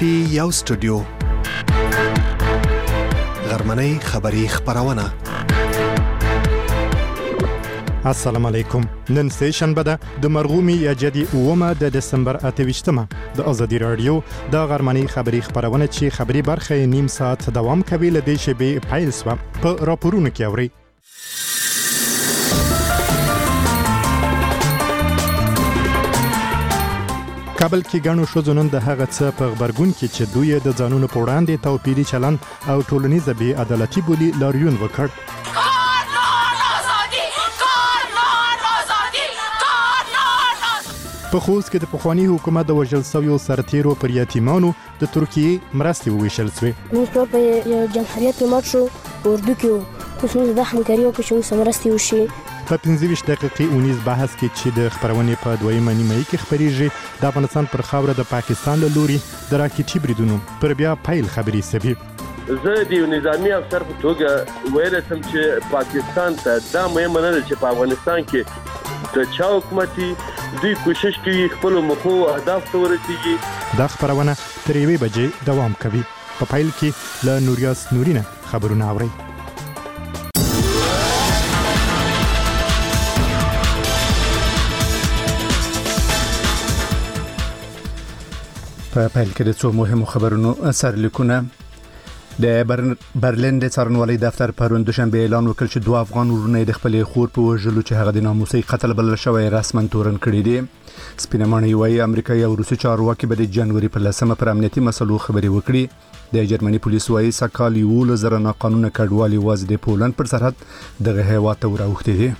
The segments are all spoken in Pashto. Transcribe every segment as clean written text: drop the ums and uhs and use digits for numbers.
پټي یو سټوډیو غرمنۍ خبری خبرونه. السلام علیکم. نن سه شنبه ده د مرغومی یا جدي اومه د دسمبر 28مه د ازادي رادیو د غرمنۍ خبری خبرونه چې خبري برخه نیم ساعت دوام کوي له دې شبي پایل سو په راپورونو کې اوري. کابل کې غنو شو نن د هغه څه په خبرګون کې چې دوی د ځانونو په وړاندې توپیري چلن او ټولنیزه بې عدالتي بولی لاریون وکړ. په خوست کې د پخوانی حکومت د وژل شویو سرتیرو پر یتیمانو د ترکیې مرستې وویشل شوې. موږ په یو جمهوریت کې مات شو اردو کې اوس موږ د همکاري وکړو چې مرستې وشي. په 15 دقیقې اونیز بحث کې چې د خبرونې په دویمه نیمه کې خبريږي د افغانستان پر خاوره د پاکستان له لوري د راکټي بریدونو پر بیا پایل خبري سبي. زه د نظامی افسر په توګه ویل سم چې پاکستان ته دا مهمه نه ده چې په افغانستان کې د چا حکومتي دوی کوشش کوي خپل مخو اهداف ته ورسیږي. دا خبرونه تر 1 بجې دوام کوي. په پایل کې له نوریاس نورینه خبرونه اوري. په پایل کې د څو مهمو خبرونو سرلیکونه. د برلین د څارنوالۍ دفتر پرون دوشنبه اعلان وکړ چې 2 افغان ورونه د خپل خور په وژلو چې هغه د ناموسي قتل بلل شوی رسمن تورن کړی دي. سپینمانه وایي امریکایي او روسي چارواکي به د جنوري په 10مه پر امنیتي مسلو خبري وکړي. د جرمني پولیس وایي سکال 1,000 ناقانونه کډوالي واز د پولند پر سرحد دغه هیواد ته وراوښتي دي.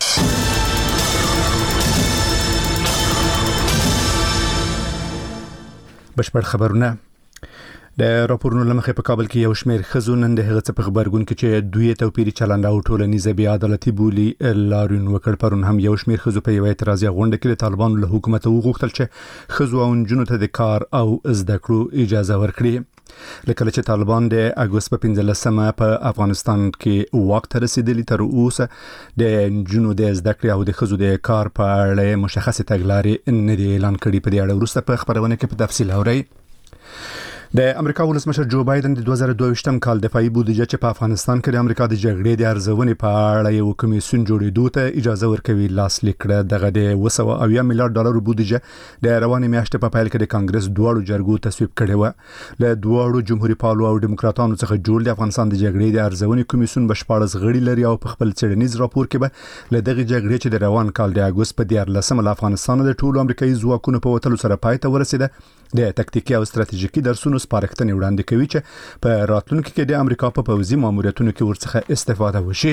بشپړ خبرونه. د راپورونو لمخې په کابل کې یو شمېر ښځو نن د هغه څه په خبرګون کې چې دوی توپیري چلند او ټولنیزه بې عدالتي بولي لاریون وکړ. پرون هم یو شمېر ښځو په یو اعتراضي غونډه کې د طالبانو له حکومت وغوښتل چې ښځو او نجونو ته د کار او زده کړو اجازه ورکړي. لکه چې طالبان د اګوست په 15مه په افغانستان کې واک ته رسیدلی، تر اوسه د نجونو د زده کړې او د ښځو د کار په اړه مشخصه تګلارې نه دی اعلان کړي. په دې اړه وروسته په خبرونه کې په تفصیل اورئ. د امریکا ولسمشر جو بایدن د 2022م کال دفاعي بودیجه چې په افغانستان کې د امریکا د جګړې د ارزونې په اړه یو کمیسیون جوړېدو ته اجازه ورکوي لاسلیک کړه. دغه د 280 میلیارډ ډالر بودیجه د روانې میاشتې په پیل کې د کانګرس دواړو جرګو تصویب کړې و. له دواړو جمهوریت پالو او دیموکراتانو څخه جوړ د افغانستان د جګړې د ارزونې کمیسیون بشپړ غړي لري او په خپل څېړنیز راپور کې به له دغه جګړې چې د روان کال د اګوست په 14مه له افغانستان د ټولو امریکایي ځواکونو په وتلو سره پای ته ورسېده د تکتیکي او ستراتیژیکي درسونو سپارښتنې وړاندې کوي چې په راتلونکي کې د امریکا په پوځي ماموریتونو کې ورڅخه استفاده وشي.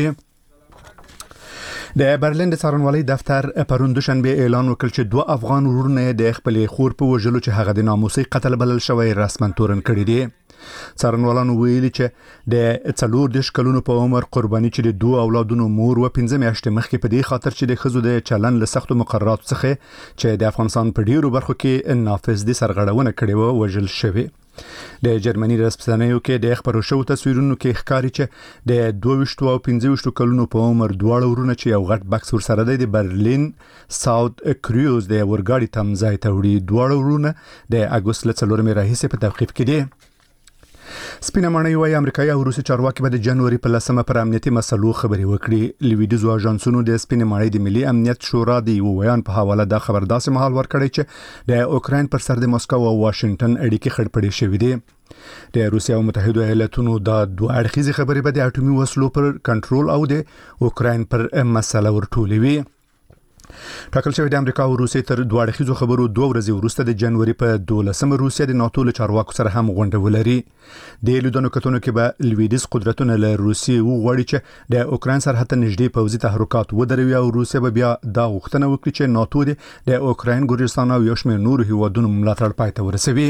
د برلین د څارنوالۍ دفتر پرون دوشنبه اعلان وکړ چې 2 افغان ورونه د خپل خور په وژلو چې هغه د ناموسي قتل بلل شوی رسمن تورن کړی دي. څارنوالانو ویلي چې د 40 کلونو په عمر قرباني چې د 2 اولادونو مور و 15 میاشتې مخکې په دې خاطر چې د ښځو د چلن له سختو مقرراتو څخه چې د افغانستان په ډیرو برخو کې نافذ دي سرغړونه کړې و وژل شوی. د جرمني رسنیو کې د خبرو شو تصویرونو کې ښکاري چې د 22 او 25 کلونو په عمر دواړه ورونه چې یو غټ بکس ورسره د برلین ساوث کریوز د ورګاډي تمځای ته وړي. دواړه ورونه د اګوست له 4مې راهیسې په توقیف کې دي. سپینمانه وایي امریکایي او روسي چارواکي به د جنوري په 10مه پر امنیتي مسلو خبري وکړي. لویدیزو اژانسونو د سپینمانه د ملي امنیت شورا د یو بیان په حواله دا خبر داسې مهال ورکړی چې د اوکراین پر سر د مسکو او واشنگټن اړیکې خړپړې شوې دي. د روسیا او متحده ایالاتونو د 2 اړخیزې خبرې به د اټومي وسلو پر کنټرول او د اوکراین پر مسله ورټولوي. ټاکل شوی د امریکا او روسیې تر 2 اړخیزو خبرو 2 ورځې وروسته د جنوري په 12مه روسیا د ناتو له چارواکو سره هم غونډه ولري. د لیدونکو کتونو کې به لویدیز قدرتونه له روسیې وغواړي چې د اوکراین سرحد ته نږدې پوځي تحرکات ودروي او روسیا به بیا دا غوښتنه وکړي چې ناتو د اوکراین، ګورجستان او یو شمېر نورو هیوادونو ملاتړ پای ته ورسوي.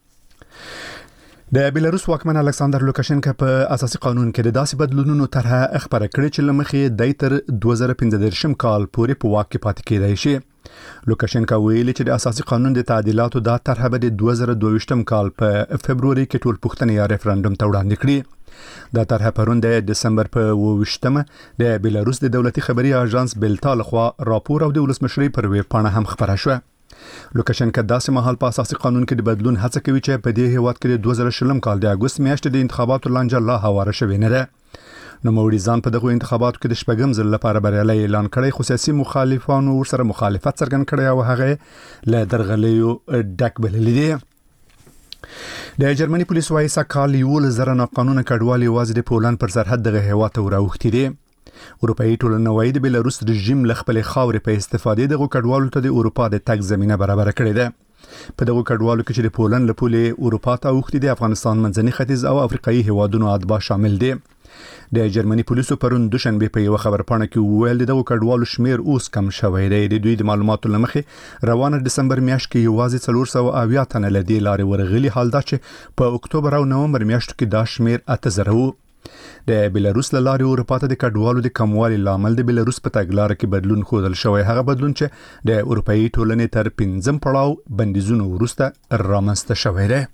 د بیلاروس واکمن الکساندر لوکاشنکا په اساسي قانون کې د داسې بدلونونو طرحه خبره کړې چې لمخې د تر 2015 کال پورې په واک کې پاتې کېدای شي. لوکاشنکا ویلي چې د اساسي قانون د تعدیلاتو د طرحه به د 2022 کال په فبرवरी کې ټول پوښتنې یا ریفرندوم ته وړاندې کړي. دا طرحه پرون د دسمبر په 28مه د بیلاروس د دولتي خبري اژانس بلتا لخوا راپور او د ولسمشرۍ پر ویب پاڼه هم خبره شوه. لوکاشنکا داسې مهال په اساسي قانون کې د بدلون هڅه کوي چې په دې هیواد کې د 2020 کال د اگست میاشتې د انتخاباتو لانجه لا هواره شوې نه ده. نوموړي ځان په دغه انتخاباتو کې د شپږم ځل لپاره بریالي اعلان کړی، خو سیاسي مخالفانو ورسره مخالفت څرګند کړی او هغه له درغلیو ډک بللی دی. د جرمني پولیس وايي سکهال 11,000 ناقانونه کډوال یوازې د پولند پر سرحد دغه هیواد ته راوښتي دي. اروپאי ټولنه وايي د بلاروس رژیم له خپل خاورې په استفادې دغه کډوالو ته د اروپا د تګ زمينه برابر کړې ده. په دغه کډوالو کې چې د پولند له پولې اروپا ته اوښتي دي افغانستان، منځني ختیځ او افریقایي هیوادونو اتباع شامل دي. د جرمني پولیسو پرون دوشنبه په یو خبرپاڼه کې ویل دغه کډوالو شمیر اوس کم شوی دی. د دوی د معلوماتو لمخې روانه دسمبر میاشت کې یوازې 470 تنه لدی لارې ورغلي، حال دا چې په اکتوبر او نومبر میاشتو کې دا شمیر 8,000 وو. د بلاروس له لارې اروپا ته د کډوالو د کموالي لامل د بلاروس په تګلارې کې بدلون ښودل شوی، هغه بدلون چې د اروپאי ټولنې تر 5م پړاو بندیزونو وروسته رامنځته شوی دی.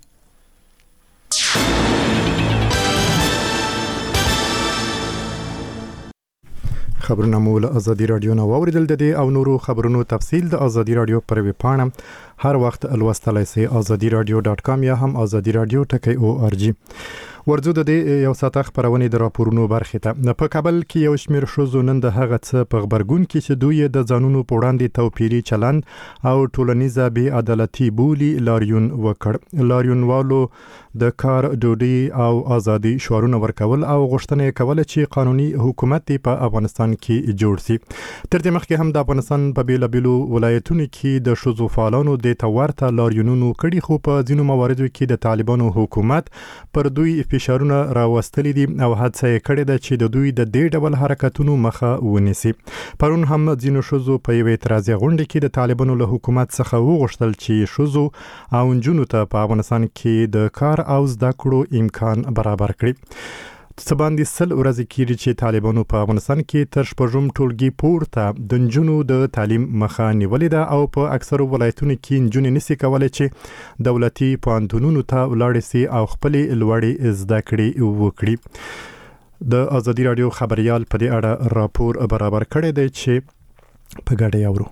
خبرونه مو له ازادي رادیو نو اوریدل د دې او نورو خبرونو تفصیل د ازادي رادیو پر ویب پاڼه هر وخت لوستلای سي azadiradio.com یا هم azadiradio.org. ورځو د دې یو ساعت خبرونه د راپورونو برخه ته په کابل کې یو شمیر شوزو نن د هغه څه په خبرګون کې چې دوی د ځانونو په وړاندې توپیري چلند او ټولنیزه بې عدالتي بولی لاریون وکړ. لاریونوالو د کار ډوډۍ او ازادي شعارونه ورکول او غوښتنه کوله چې قانوني حکومت په افغانستان کې جوړ شي. تر دې مخکې هم د افغانستان په بیلابیلو ولایتونو کې د شوزو فعالانو د تورته لاریونونو کړي، خو په ځینو مواردو کې د طالبانو حکومت پر دوی فشارونه راوستلي دي او هڅه یې کړې ده چې د دوی د دې ډول حرکتونو مخه ونیسي. پرون هم ځینو شوزو په یو اعتراضي غونډه کې د طالبانو له حکومت څخه وغوښتل چې شوزو او نجونو ته په افغانستان کې د کار او زده کړو امکان برابر کړي. سباندې 100 ورځې کېږي چې طالبانو په افغانستان کې تر شپږم ټولګي پورته د نجونو د تعلیم مخه نیولې ده او په اکثرو ولایتونو کې نجونې نشي کولای چې دولتي پوهنتونونو ته ولاړ شي او خپل لوړې زده کړې وکړي. د ازادي رادیو خبريال په دې اړه راپور برابر کړی دی چې په ګډه اورو.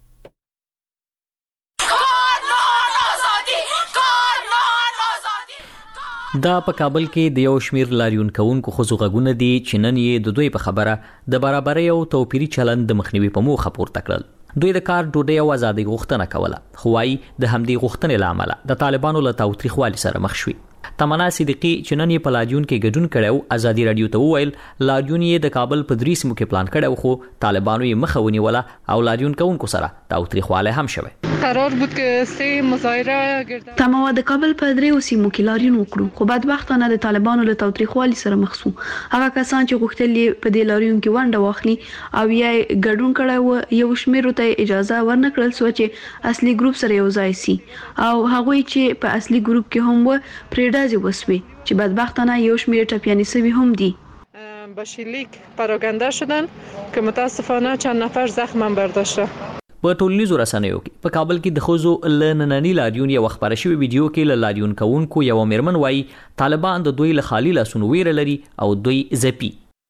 دا په کابل کې د یو شمیر لاریون کوونکو خو غږونه دي چې نن یې د دوی په خبره د برابرۍ او توپیري چلند د مخنیوي په موخه پورته کړل. دوی د کار ډوډۍ او ازادي غوښتنه کوله، خو وايي د همدې غوښتنې لامل د طالبانو له تاوتریخوالي سره مخ شوي. تمنا صدیقی چې نن یې په لاریون کې ګډون کړو ازادي رادیو ته وویل لاریون یې د کابل په درې سیمو کې پلان کړو، خو طالبانو یې مخه ونیوله او لاریون کوونکو سره تاوتریخواله هم شوه. قرار بود که 3 مظاهره گردن تمام د کابل په درې سیمو کې لاریون وکړو، خو بدبختانه د طالبانو له تاوتریخوالي سره مخ شو. هغه کسان چې غوښتل په دې لاریون کې ونډه واخلي او یې ګډون کړو، یو شمیر ته اجازه ورنکړل شو چې اصلي ګروپ سره یو ځای شي او هغه چې په اصلي ګروپ کې هم و پریډازي وسوي چې بدبختانه یو شمیر ټپیانی سوي هم دي. با شلیک پراکنده شدن که متاسفانه چند نفر زخم هم برداشته. په ټولنیزو رسنیو کې په کابل کې د خوځو لنننی لاریون یو خبره شوی ویډیو کې لاریون کوونکو یو میرمن وایي طالبان د دوی له خالي لاسونو ویره لري او دوی زپی.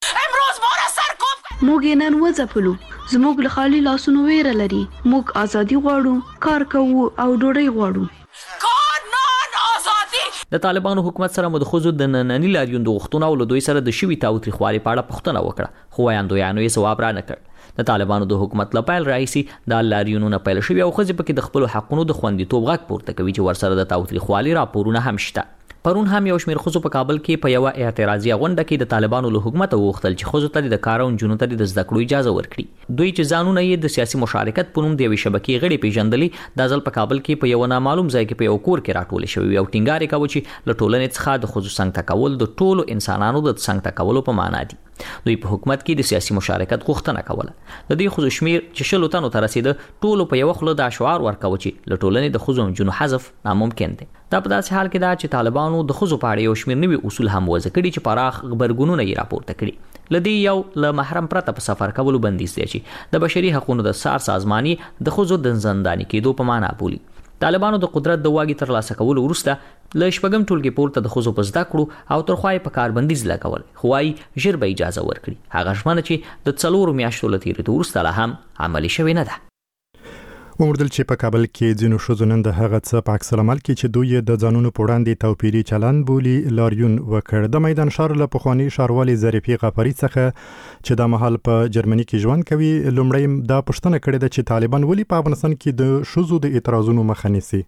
موږ نن وځپلو، زموږ له خالي لاسونو ویره لري، موږ ازادي غواړو، کار کوو او ډوډۍ غواړو. د طالبانو حکومت سره مدخوزو د نننی لاریون د غوښتنو او له دوی سره د شوی تاوتریخوالي په اړه پوښتنه وکړه، خو وایاندویانو یې ځواب را نه کړ. د طالبانو د حکومت لپاره راځي د لاریونونو پیل شوی او خځې پکې د خپل حقونو د خوندیتوب غږ پورته کوي چې ورسره د تاوتریخوالي راپورونه هم شته. پرون هم یو شمیر خځو په کابل کې په یو اعتراضي غونډه کې د طالبانو له حکومت وغوښتل چې خځو ته د کار او جنونو ته د زده کړو اجازه ورکړي. دوی چې ځانونه یې د سیاسي مشارکت په نوم د یوې شبکې غړي پیژندلې، د ځل په کابل کې په یو نامعلوم ځای کې په یو کور کې راټول شوی او ټینګار یې کاوه چې له ټولنې څخه د خځو څنګه تکول د ټولو انسانانو د څنګه تکولو په معنا دي. دوی په حکومت کې د سیاسي مشارکت غوښتنه کوله. د دې خځو شمیر چې 100 تنو ته رسیده، ټولو په یو خله د شعار ورکاوه چې له ټولنې د خځو جنو حذف ناممکن دی. دا په داسې حال کې دا چې طالبانو د خځو په اړه یو شمیر نوي اصول هم وضع کړي چې پراخ خبرګونونه یې راپورته کړي. لدی یو له محرم پرته په سفر کولو بندیز دی چې د بشري حقوقو د سازماني د خځو د زنداني کېدو په معنا بولي. طالبانو د قدرت د واګي تر لاسه کولو وروسته له شپږم ټولګي پورته د خځو په زده کړو او ترخوای په کار بندیز لګول، خو وايي ژر به اجازه ورکړي. هغه ژمنه چې د 4 میاشتو لتیری وروسته لا هم عملی شوی نه ده. ومردل چې په کابل کې ځینو ښځو نن د هغه څه په عکس العمل کې چې دوی د ځانونو په وړاندې توپیري چلند بولي لاریون وکړ. د میدان شهر له پخواني ښاروالي ظریفې غفاري څخه چې د مهال په جرمني کې ژوند کوي لومړی دا پوښتنه کړې ده چې طالبان ولې په افغانستان کې د ښځو د اعتراضونو مخه نیسي.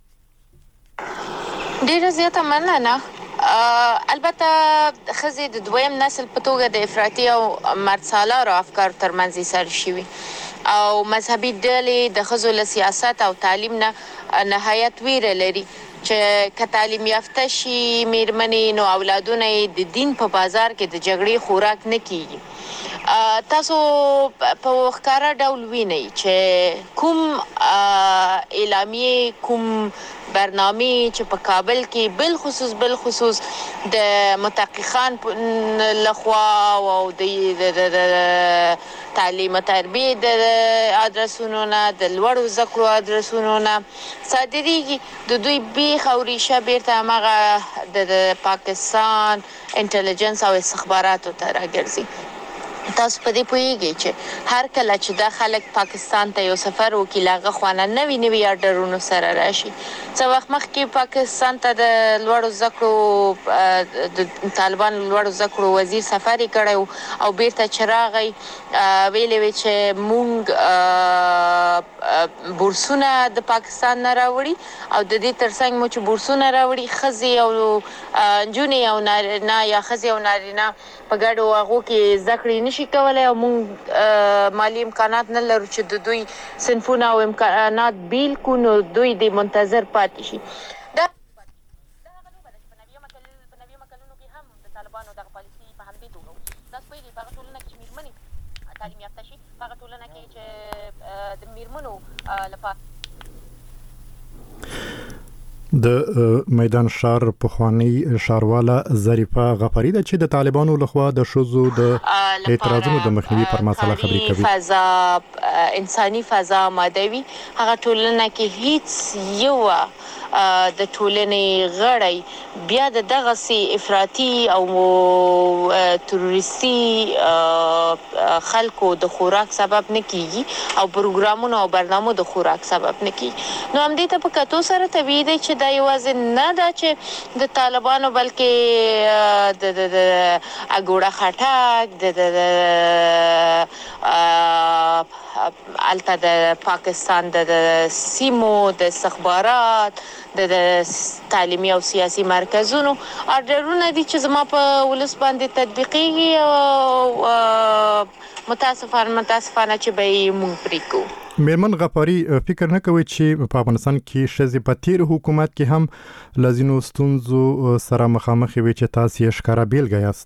ډیره زیاته مننه. البته خزي د دویم نسل په توګه د افراطي او مرسالارو افکار ترمنځ سر شوي او مذهبي ډلې د خزو له سیاست او تعلیم نه نهایت ویره لري چې که تعلیم یافته شي میرمنې نو اولادونه د دین په بازار کې د جګړې خوراک نه کیږي. تاسو په ښکارا ډول وینئ چې کوم اعلامیه کوم برنامه چې په کابل کې بل خصوص د متحققان لخوا او د تعلیم او تربیه د ادرسونو نه د لوړو ذکرو ادرسونو نه صادریږي د دوی بیخ او ریشه بیرته هغه د پاکستان انټيليجنس او استخباراتو ته راګرځي. تاسو په دې پوهیږئ چې هر کله چې د خلک پاکستان ته یو سفر وکړي لاغه خوانه نوي اډرونو سره راشي. څو وخت مخکې پاکستان ته د لوړو ذکرو د طالبان لوړو ذکرو وزیر سفر کړو او بیرته چراغي ویلې چې مونږ بورسونه د پاکستان نه راوړي او د دې ترڅنګ مو چې بورسونه راوړي خزي او جونې او نارینه یا خزي او نارینه په ګډو هغه کې ذکر نشي کولای او مونږ مالی امکانات نه لرو چې د دوی صنفونه او امکانات بیل کو نو دوی د منتظر پاتې شي. دا طالبانو د پالیسي په همدې توګه تاسو په دې په ټولنه کې میرمنې تعلیم یافته شي په ټولنه کې چې د میرمنو لپاره د میدان شهر پخوانی ښارواله ظریفه غفاري ده چې د طالبانو لخوا د ښځو د اعتراضونو د مخنیوي پر مسله خبرې کوي. فضا انساني فضا مادوي هغه ټولنه کې هیڅ یو د ټولنې غړي بیا دغه سي افراطي او تروریستي خلکو د خوراک سبب نه کیږي او پروګرامونو او برنامو د خوراک سبب نه کیږي. نو هم دې ته په کتو سره طبيعي دی چې دا یوازې نه ده چې د طالبانو بلکې د اګوړه خټک د الته د پاکستان د سیمو د استخبارات د تعلیمي او سیاسي مرکزونو اډرونه دي چې زما په ولس باندې تطبیقي او متاسفانه چې به مونږ پریکو. میرمن غفاري فکر نه کوي چې په افغانستان کې ښځې په تیر حکومت کې هم لازینو ستونزو سره مخامخ وي چې تاسو یې ښکارا بیلګه یاست؟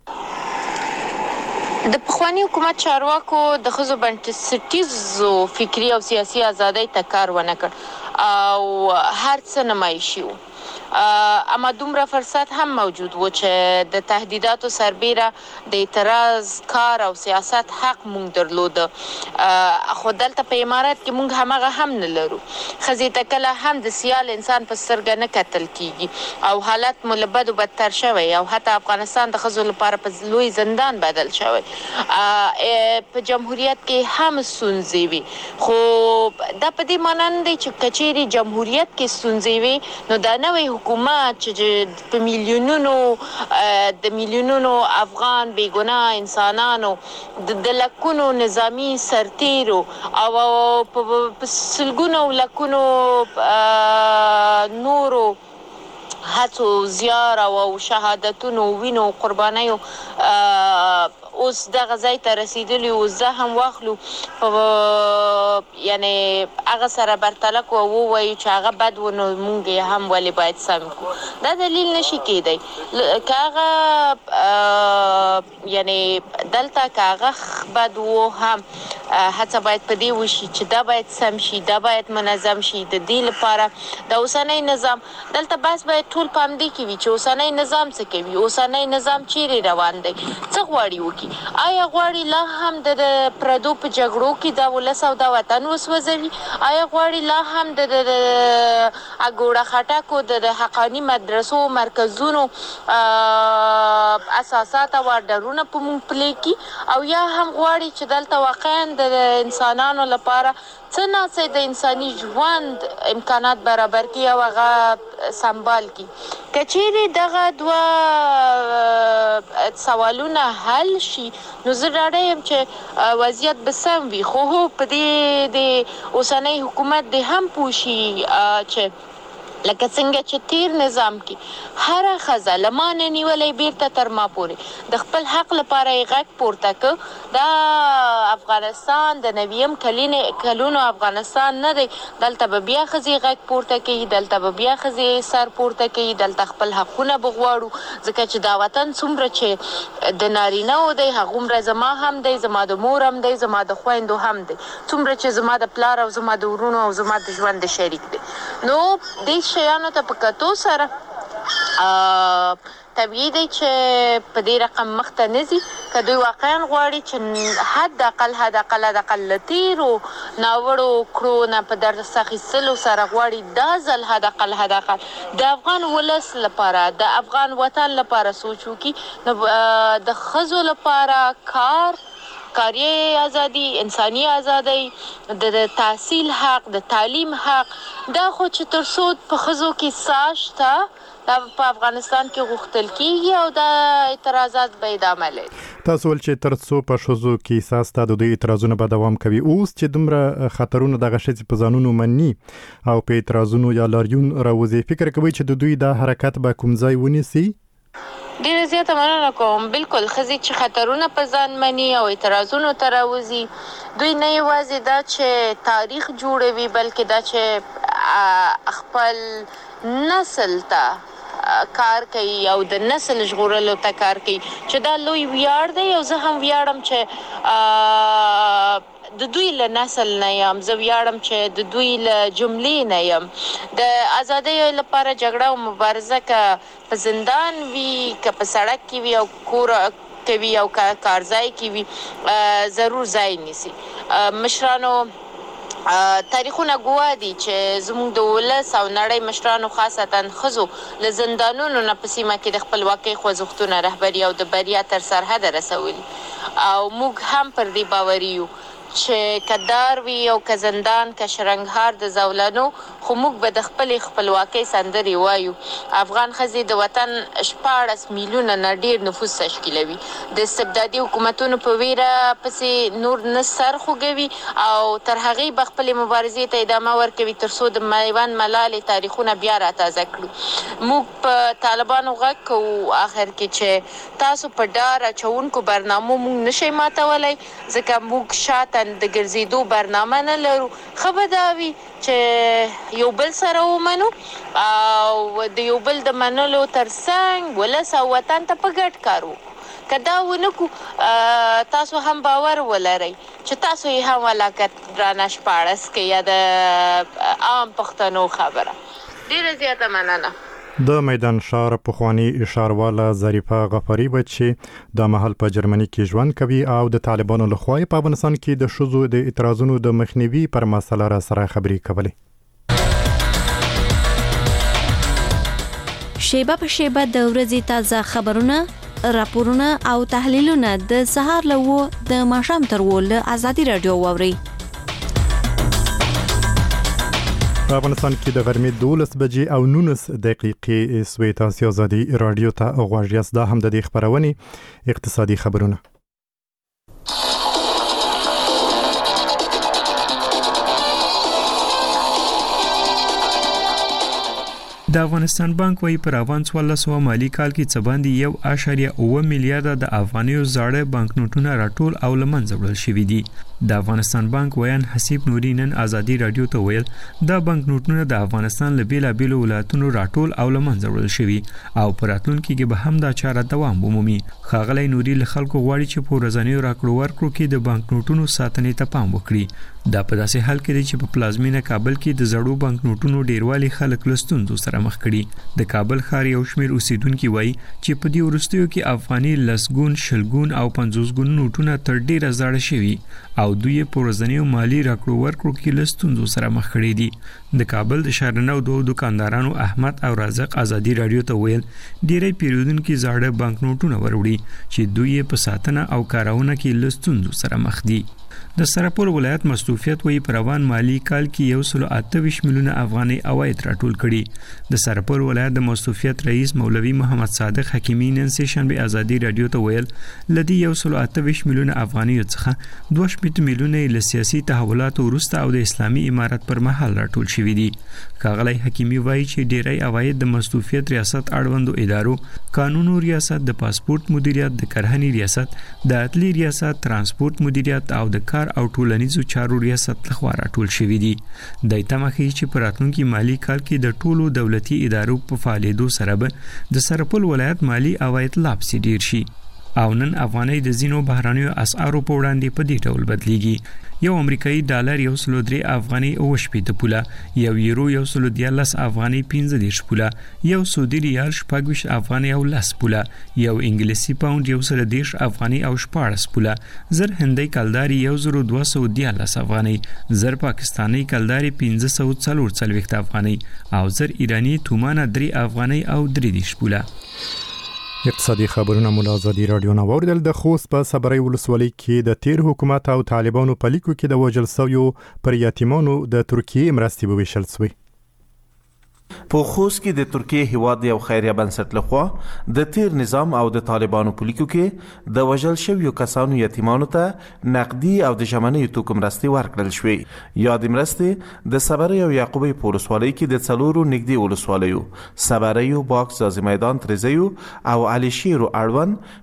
د پخوانی حکومت چارواکو د خزو بنسټیزو فکری او سیاسي ازادۍ ته کار ونه کړ او هر څه نمایشي وو. اما دومره فرصت هم موجود و چې د تهدیداتو سربیره د اعتراض کار او سیاست حق مونږ درلود. خو دلته په امارات کې مونږ هم نه لرو. خزي تکله هم د سیال انسان په سترګه نه کتل کیږي او حالت ملبد او بدتر شوی او حتی افغانستان د خزو لپاره په لوی زندان بدل شوی. په جمهوریت کې هم ستونزې وي خو دا په دې معنی نه دی چې کچېری جمهوریت کې ستونزې وي نو دا نوې حکومت چې په میلیونونو افغان بیګناه انسانانو د لکونو نظامی سرتیرو او په سلګونو لکونو نورو هڅو زیار او شهادتونو وینو قربانیو اوس دغه ځای ته رسیدلی او زه هم واخلو یعنی هغه سره برتله کو او وایي چې هغه بد و نو مونږ هم ولې باید سم کو. دا دلیل نشي کېدی که هغه یعنی دلته که هغه بد و هم هڅه باید په دې وشي چې دا باید سم شي دا باید منظم شي. د دې لپاره د اوسنۍ نظام دلته بس باید ټول پام دی کې وي چې اوسنۍ نظام څه کوي اوسنۍ نظام چیرې روان دی څه غواړي وکړي. آیا غواړي لا هم د پردو په جګړو کې د ولس او د وطن وسو وسوځوي آیا غواړي لا هم د اګوړه خټکو د حقانی مدرسو مرکزونو اساسات او ډرونه په مونږ پلي کی او یا هم غواړي چې دلته واقعا د انسانانو لپاره څنګه د انساني ژوند امکانات برابر کی او هغه سنبال کی کچېری دغه دوا سوالونه حل شي نو زه ډاډه یم چې وضعیت به سم وي خو په دې د اوسنۍ حکومت د هم پوښي چې لکه څنګه چې تیر نظام کې هر خزه لمانه نیولې بیرته تر ما پورې د خپل حق لپاره یې غږ پورته کړ دا افغانستان د نویم کلونو افغانستان نه دی دلته به بیا خزي غږ پورته کوي دلته به بیا خزي سر پورته کوي دلته خپل حقونه بغواړو ځکه چې دا وطن څومره چې د نارینه و دی هغه زما هم دی زما د مور هم دی زما د خويندو هم دی څومره چې زما د پلار او زما د ورونو او زما د ژوند شریک دی نو دې شیانو ته په کتو سره طبیعي دی چې په دې رقم مخته نزي که دوی واقعا غواړي چې حد اقل لتیرو ناوړو کړو نه په درس اخیستلو سره غواړي دا ځل حد اقل د افغان ولس لپاره د افغان وطن لپاره سوچ وکړي نو د ښځو لپاره کاري ازادي انساني ازادي د تحصیل حق د تعلیم حق دا خو چې تر څو په ښځو کې ساشته دا په افغانستان کې غوښتل کیږي او دا اعتراضات به ادامه لري تاسو ول چې تر څو په شوزو کې ساسته د دوی اعتراضونه به دوام کوي اوس چې دومره خطرونه د غشې په ځانونو منني او په اعتراضونو یا لاریون راوځي فکر کوي چې د دوی دا حرکت به کوم ځای ونیسي ډیره زیاته مننه کوم بالکل خزي چې خطرونه په ځان مني او اعتراضونو ته راوځي دوی نه یوازې دا چې تاریخ جوړوي بلکې دا چې خپل نسل ته کار کوي او د نسل ژغورلو ته کار کوي چې دا لوی ویاړ دی او زه هم ویاړم چې د دوی له نسل نه یم زه ویاړم چې د دوی له جملې نه یم د ازادۍ لپاره جګړه او مبارزه که په زندان وي که په سړک کې وي او کور کې وي او کارځای کې وي ضرور ځای نیسي مشرانو تاریخونه ګوادي چې زموږ د ولس او نړۍ مشرانو خاصتا ښځو له زندانونو نه په سیمه کې د خپلواکۍ خوځښتونه رهبري او د بریا تر سرحد رسولي او موږ هم پر دې باوري یو چې کدار وی او که زندان که شرنګهار د زولانو خو موږ به د خپلواکۍ سندري وایو افغان ښځې د وطن 14 میلیونه نه ډیر نفوس تشکیلوي د استبدادي حکومتونو په ویره پسې نور نه سر خوږوي او تر هغې به خپلې مبارزې ته ادامه ورکوي تر څو د میوند ملالې تاریخونه بیا راتازه کړو موږ په طالبانو غږ کوو آخر کې چې تاسو په ډار اچونکو برنامو موږ نشئ ماتولی ځکه موږ شاته د ګرځېدو برنامه نه لرو ښه به دا وي چې یو بل سره ومنو او د یو بل د منلو ترڅنګ ولس او وطن ته په ګډ کار وکړو که دا ونه کړو تاسو هم باور ولرئ چې تاسو یې هم ولاکت درانه 14 کې یا د عام پښتنو خبره ډیره زیاته مننه د میدان شهر پخوانی اشارواله ظریفه غفاری بچي د محل په جرمني کې ژوند کوي او د طالبانو لخوا په افغانستان کې د شذو د اعتراضونو د مخنیوي پر مسله را سره خبرې کولې شیبه په شیبه د ورځې تازه خبرونه راپورونه او تحلیلونه د سهار له د ماښام تر ول ازادي رادیو ووري په افغانستان کې د غرمې 12 بجې او 19 دقیقې سوي تاسو ازادي رادیو ته غواړئ دا هم د خبرونه اقتصادي خبرونه د افغانستان بانک وايي پر روان 1400 مالی کال کې څه باندې 1.9 میلیارډ د افغانیو زاړه بانکنوټونه راټول او لمنځه وړل شوي دي د افغانستان بانک ویان حسیب نوري نن ازادي رادیو ته ویل دا بانکنوټونه د افغانستان له بیلابیلو ولایتونو راټول او لمنځه وړل شوي او په راتلونکي کې به هم دا چاره دوام ومومي ښاغلی نوري له خلکو غواړي چې په ورځنیو راکړو ورکړو کې د بانکنوټونو ساتنې ته پام وکړي دا په داسې حال کې دی چې په پلازمینه کابل کې د زړو بانکنوټونو ډیروالي خلک له ستونزو سره مخ کړي د کابل ښار یو شمېر اوسیدونکو وایي چې په دې وروستیو کې افغاني لسګون شلګون او 50 ګون نوټونه تر ډیره زاړه شوي او دوی په ورځنیو مالی راکړو ورکړو کې له ستونزو سره مخ کړي دي د کابل د شهرنو دوه دکاندارانو احمد او رازق ازادي رادیو ته ویل ډیری پیرودونکو زاړه بانک نوټونه وروړي چې دوی په ساتنه او کارونه کې له ستونزو سره مخ دي د سرپور ولایت مصروفیت وی پروان مالی کال کې 128 میلیونه افغاني عواید راټول کړي د سرپور ولایت د مصروفیت رئیس مولوی محمد صادق حکیمی نن سشنبه ازادي رادیو ته ویل لدی 128 میلیونه افغاني څخه 2 میلیونه له سیاسي تحولات وروسته او د اسلامي امارت پر مهال راټول شوي دي کاغلی حکیمی وایي چې ډیری عواید د مصروفیت ریاست اړوندو ادارو قانونو ریاست د پاسپورت مدیریت د کرهنی ریاست د عدلی ریاست ترانسپورت مدیریت او د کار او ټولنیزو چارو ریاست لخوا راټول شوي دي د تمخې چې په راتلونکي مالی کال کې د ټولو دولتي ادارو په فعالیدو سره به د سرپل ولایت مالی عواید لا پسې ډیر شي او نن افغاني د زینو بهرانیو اسعارو په وړاندې په دې ډول بدلیږي یو امریکایي ډالر 103 افغاني او شپږ پوله یو یورو 113 افغاني 15 پوله یو سعودي ریال 14 افغاني او 10 پوله یو انګلیسي پاوند 110 افغاني او 14 پوله زر هندۍ کلداري 1210 افغاني زر پاکستاني کلداري 1540 افغاني او زر ایرانی تومانه 3 افغاني او 3 پوله اقتصادي خبرونه مولا ازادي رادیو نو اوریدل د خوست په صبري ولسوالۍ کې د تیر حکومت او طالبانو په لیکو کې د وژل شویو پر یتیمانو د ترکیه مرستې وویشل شوې په خوست کې د ترکیه هیواد یو خیریه بنسټ لخوا د تیر نظام او د طالبانو په لیکو کې د وژل شویو کسانو یتیمانو ته نقدي او د ژمنې توکو مرستې ورکړل شوې یاد مرستې د صبري او یعقوبی په ولسوالۍ کې د څلورو نږدې ولسوالیو صبري باکس زازي میدان ترزیو او علي شیرو اړوند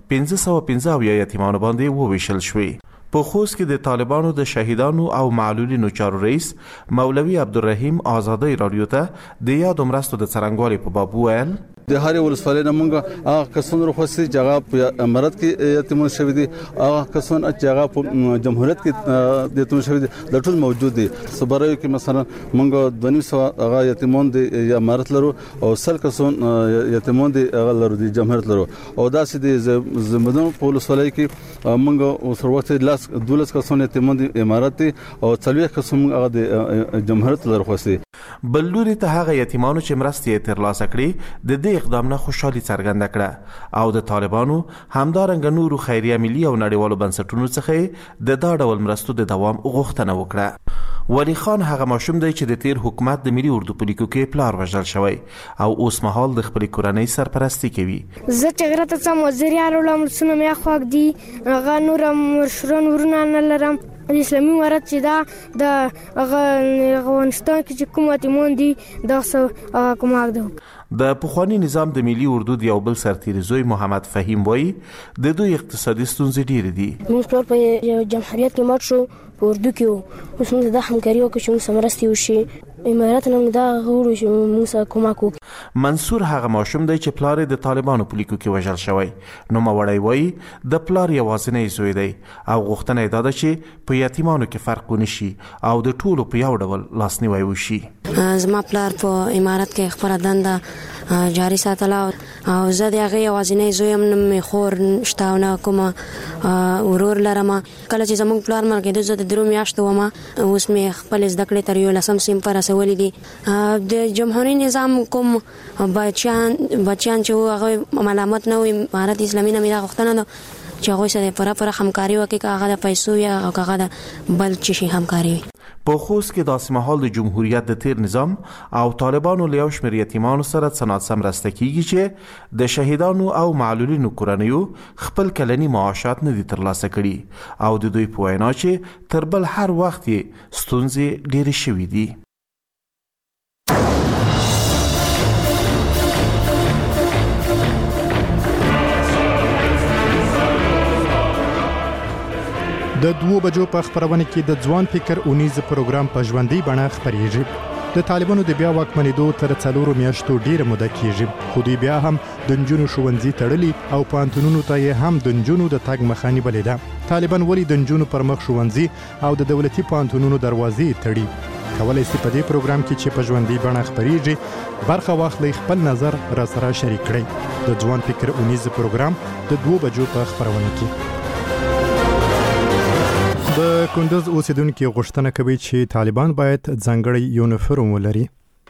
515 یتیمانو باندې وویشل شوې په خوست کې د طالبانو د شهیدانو او معلولینو چارو رئیس مولوی عبدالرحیم آزادی رادیو ته د یادو مرستو د څرنګوالي په باب ویل د هر ولسوالۍ نمونګه هغه کسونه روخصي چې هغه په امارت کې یتیمون شوی دي هغه کسونه چې هغه په جمهوریت کې د یتیمون شوی دي د ټول موجود دي صبرایو کې مثلا مونږ 200 هغه یتیمون دي امارت لرو او سل کسونه یتیمون دي هغه لرو دي جمهوریت لرو او داسې دي زمدون په ولسوالۍ کې مونږ سر وخت 12 کسونه یتیمون دي امارت دي او 40 کسونه هغه د جمهوریت لرو خوستي بلوري ته هغه یتیمانو چې مرستې ترلاسه کړي د دې اقدام نه خوشحالي څرګنده کړه او د طالبانو همدارنګه نورو خیریه ملي او نړیوالو بنسټونو څخه د دا ډول مرستو د دوام غوښتنه وکړه ولی خان هغه ماشوم دی چې د تیر حکومت د ملي اردو په لیکو کې پلار وژل شوی او اوس مهال د خپل کورنۍ سرپرستی کوي زه چې غره ته څم وزیر یارولم سونه مې خوښ دي هغه نور مشرون ورونه نه لرم د اسلامي امارت چې دا د افغانستان کې چې کوم یتیمان دي دا څه کومه ده د پخوانی نظام د ملي اردو د یو بل سرتیر زوی محمد فهیم وایي د دوی اقتصادي ستونزې ډېرې دي موږ ټول په جمهوریت کې مات شو په اردو کې اوس موږ د همکاري وکړو چې موږ مرستې وشي امارات نن دا غوړو چې موږ کومک وکړو منصور هغه ماشوم دی چې پلار د طالبانو په لیکو کې وژل شوی نو مړی وایي د پلار یوازینی زوی دی او غوښتنه یې دا ده چې په یتیمانو کې فرق ونشي او د ټولو په یو ډول لاسنیوی وشي زما پلار په امارات کې خپل دنده جاری ساتله او زه د هغه یوازینی زوی یم نه مې خور شته او نه کومه ورور لرم کله چې زموږ پلار مړ کېده زه د 3 میاشتو وم اوس مې خپل زده کړې تر 11 سیم پر رسولې دي د جمهوریت نظام کوم بچیان چې هغه ملامت نه وي امارت اسلامي نه میرا غوښتنه ده چې هغه سره پر همکاري وکړي هغه د پیسو یا هغه د بل چی همکاري وي په خوست کې داسې مهال د جمهوریت د تیر نظام او طالبانو له یو شمېر یتیمانو سره څه مرسته کیږي چې د شهیدانو او معلولینو کورنیو خپل کلنی معاشات نه دي ترلاسه کړي او د دوی په وینا چې تر بل هر وخت ستونزې ډېرې شوې دي د 2 بجو په خبرونه کې د ځوان فکر اونیز پروګرام په ژوندۍ بڼه خبريږي د طالبانو د بیا واکمنېدو تر 4 میاشتو ډیره موده کېږي خو دوی بیا هم د نجونو ښوونځي تړلي او پانتونونو ته یې هم د نجونو د تګ مخه نیولې ده طالبان ولې د نجونو پر مخ ښوونځي او د دولتي پانتونونو دروازې تړي کولای شئ په دې پروګرام کې چې په ژوندۍ بڼه خبريږي برخه واخلئ، خپل نظر را سره شریک کړئ. د ځوان فکر اونیز پروګرام د 2 بجو په خبرونه کې د کندوز اوسیدونکو غوښتنه کوي چې طالبان باید ځانګړی یونیفورم ولري.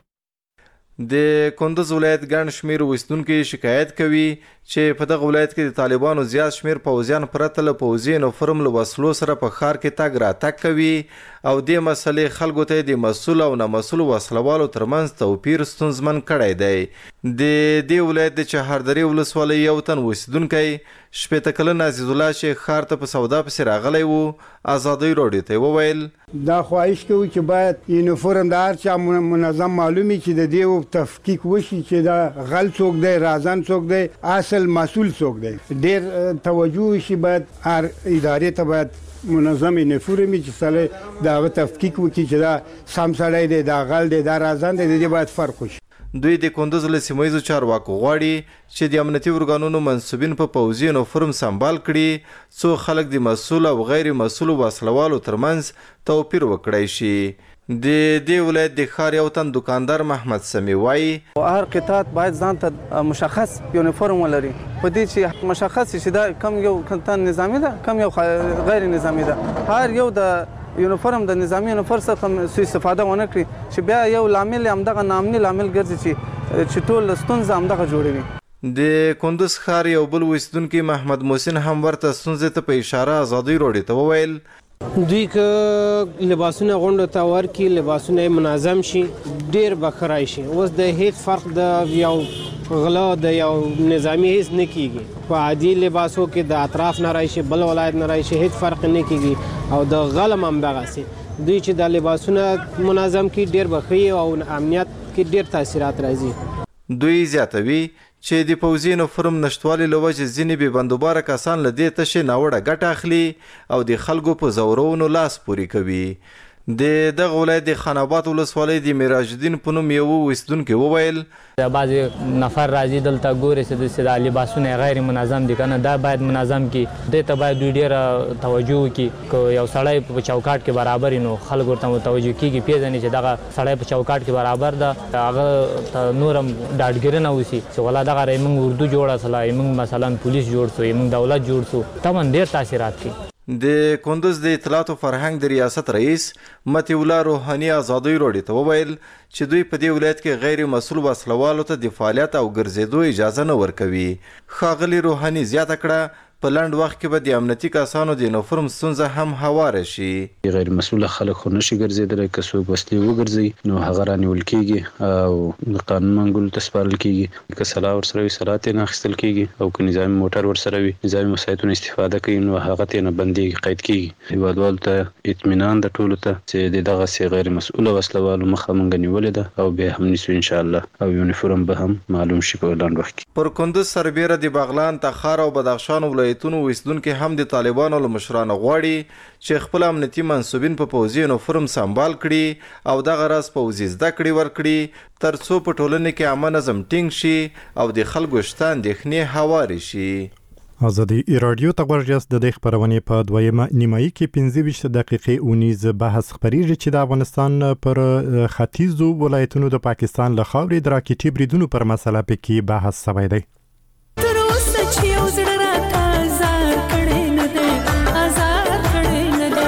د کندوز ولایت ګڼ شمیر اوسیدونکو شکایت کوي چې په دغه ولایت کې د طالبانو زیات شمیر پوځیان پرته له پوځي یونیفورم له وسلو سره په ښار کې تګ راتګ کوي او دې مسلې خلکو ته د مسؤل او نامسؤل وسلوالو ترمنځ توپیر ستونزمن کړی دی. د دې ولایت د چهاردری ولسوالۍ یو تن اوسیدونکی 80 کلن عزیز الله چې ښار ته په سودا پسې راغلی و ازادۍ راډیو ته وویل دا خواهش کوي چې باید یونیفورم د هر چا منظم معلومي چې د دې تفکیک وشي چې دا غل څوک دی، رازن څوک دی، اصل مسؤل څوک دی. ډېر توجه شي باید هر ادارې ته باید منظم یونیفورم چې سره دا تفکیک وکړي چې دا سم سړی دی، دا غل دی، دا رازن دی، د دې باید فرق وشي. دوی د کندوز له سیمه چارواکو غواړي چې د امنیتي ارګانونو منسوبین په پوځي یونیفورم سمبال کړي څو خلک د مسؤل او غیر مسؤل وسلوالو ترمنځ توپیر وکړي شي. د دې ولایت د ښار یو تن دکاندار محمد سمی وایي هر قطاعت باید ځان ته مشخص یونیفورم ولري، په دې چې مشخص شي دا کم یو کتان نظامی ده، کم یو غیر نظامی ده. هر یو د یونیفورم د نظامی یونیفورم څخه سوء استفاده ونه کړي چې بیا یو لامل همدغه نامني لامل ګرځي چې ټول ستونزه همدغه جوړوي. د کندوز ښار یو بل اوسیدونکی محمد محسن هم ورته ستونزې ته په اشاره ازادۍ راډیو ته وویل دوی که لباسونه غونډو ته ورکړي، لباسونه منظم شي، ډېر به ښه راشي. اوس د هیڅ فرق د یو غلا د یو نظامی هیڅ نه کیږي. په عادي لباسو کې د اطراف نه راشي، بل ولایت نه راشي، هیڅ فرق نه کیږي. او د غلم هم دغسې دوی چې د لباسونه منظم کړي ډېر به ښه او امنیت کې ډېر تاثیرات راځي. دوی زیاتوي چې د پوځي یونیفورم نشتوالي له وجې ځینې بې بندوباره کسان له دې تشې ناوړه ګټه اخلي او د خلکو په زورونو لاس پورې کوي. د دغه ولایت د خان آباد ولسوالۍ د میراج الدین په نوم یو اوسیدونکی وویل بعضې نفر راځي دلته ګوري چې دا لباسونه غیر منظم دي که نه، دا باید منظم کړي. دې ته باید دوی ډېره توجه وکړي. که یو سړی په چوکاټ کې برابر وي نو خلک ورته متوجه کېږي، پېژني چې دغه سړی په چوکاټ کې برابر ده، هغه ته نور هم ډاډګیرنه وشي چې والله دغه موږ اردو جوړه سله، موږ مثلا پولیس جوړ سو، موږ دولت جوړ سو، طبعا ډېر تاثیرات کوي. د کندوز د اطلاعات او فرهنګ د ریاست رئیس متی الله روحاني ازادۍ راډیو ته وویل چې دوی په دې ولایت کې غیر مسؤل وسلوالو ته د فعالیت او ګرځېدو اجازه نه ورکوي. ښاغلي روحاني زیاته کړه په لنډ وخت کې به د امنیتي کسانو د یونیفورم ستونزه هم هواره شي. غیر مسؤله خلک خو نشي ګرځېدلی، که څوک وسلې وګرځوي نو هغه رانیول کېږي او د قانون منګولو ته سپارل کېږي. که سلاح ورسره وي سلاح ترې نه اخیستل کېږي او که نظامي موټر ورسره وي نظامي وسایطونه استفاده کوي نو هغه ترې نه بندېږي، قید کېږي. هېوادوالو ته اطمینان د ټولو ته چې د دغسې غیر مسؤله وسلوالو مخه موږ نیولې ده او بیا هم نیسو انشاءالله او یونیفورم به هم معلوم شي په لنډ وخت کې. پر کندوز سربیره د بغلان، تخار او بدخشان ولایتونو اوسیدونکي هم د طالبانو له مشرانو غواړي چې خپل امنیتي منسوبین په پوځي یونیفورم سمبال کړي او دغه راز پوځي زده کړې ورکړي تر څو په ټولنه کې امن نظم ټینګ شي او د خلکو شته اندېښنې هوارې شي. ازادي رادیو ته ورجاست د خبرونه په دویمه نیمایي کې 15 دقیقې اونیز بحث خبريږي چې د افغانستان پر ختیځو ولایتونو د پاکستان له خاورې د راکټي بریدونو پر مسله پکې بحث شوی دی. تر اوسه چې یو زړه راته آزار کړی نه دی، آزار کړی نه دی.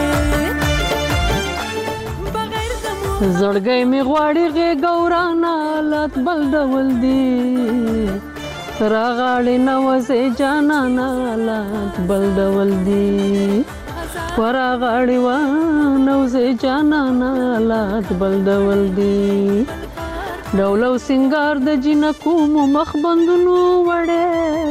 زړګی مې غواړي غېږورانه حالات بل ډول دي، راغاړې نوځې جانانه حالات بل ډول دي، وراغاړې ونوځې جانانه حالات بل ډول دي. ډول او سنگار د جنکو مو مخ بندونو وړې،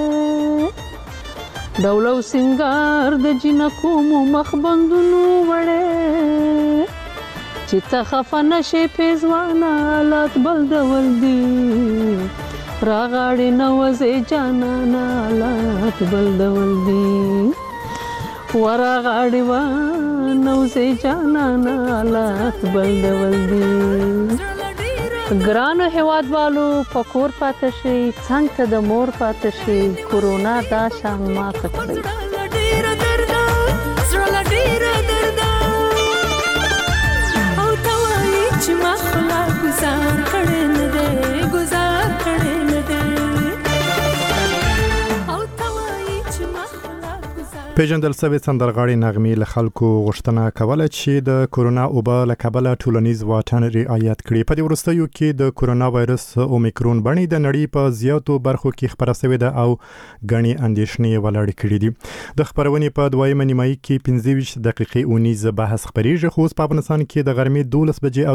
ډول او سنگار د جنکو مو مخ بندونو وړې، چې ته خفه نشې پیزوانه حالات بل ډول دي، راغاړې نوځې جانانه حالات بل ډول دي، وراغاړې ونوځې جانانه حالات بل ډول دي. ګرانو هیوادوالو په کور پاتې شئ، څنګ ته د مور پاتې شئ، کورونا دا شان ماته کړئ. پیژندل شوی سندرغاړي نغمې له خلکو غوښتنه کوله چې د کورونا وبا له کبله ټولنیز واټن رعایت کړي. په دې وروستیو کې د کورونا وایرس اومیکرون بڼې د نړۍ په زیاتو برخو کې خپره شوې ده او غني اندېښنې ولاړې کړې دي. د خبرونې په دویمه نیمایي کې 25 دقیقې اونیز بحث خبرېږي، خو په افغانستان کې د غرمې 12 بجې